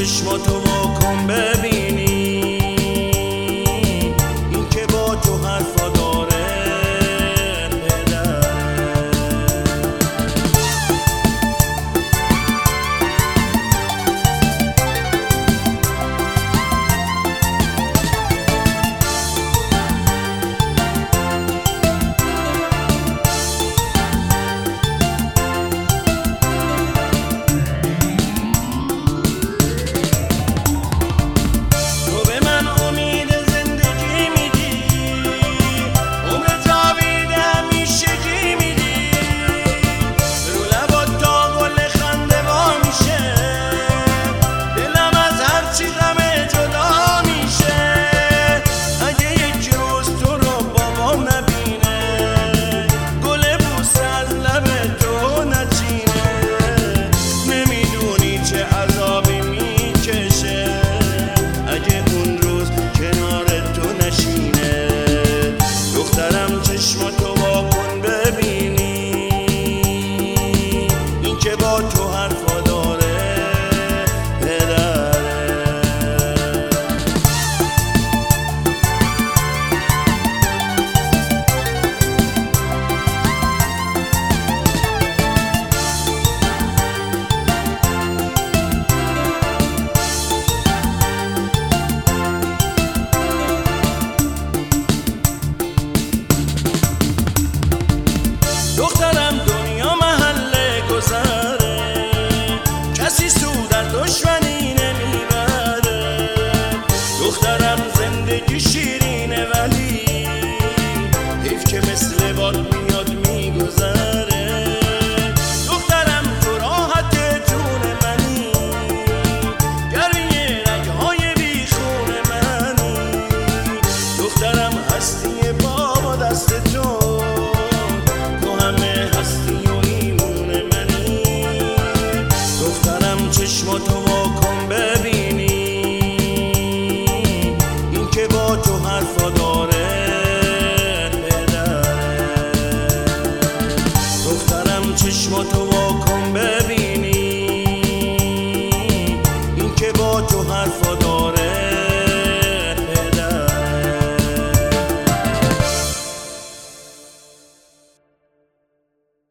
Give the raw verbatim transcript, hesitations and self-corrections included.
چشماتو واکن ببینی، این که با تو حرفا داره پدره. چشماتو واکن ببینی، این که با تو حرفا داره پدره. دخترم دنیا محل گذره، کسی سود از دشمنی نمیبره. دخترم زندگی شیرینه ولی حیف که مثل باد میاد میگذره. دخترم تو راحت جون منی، گرمی رگهای بیخون منی. دخترم هستی بابا دست تو، چشماتو واکن ببینی، این که با تو حرفا داره پدره. دخترم چشماتو واکن ببینی.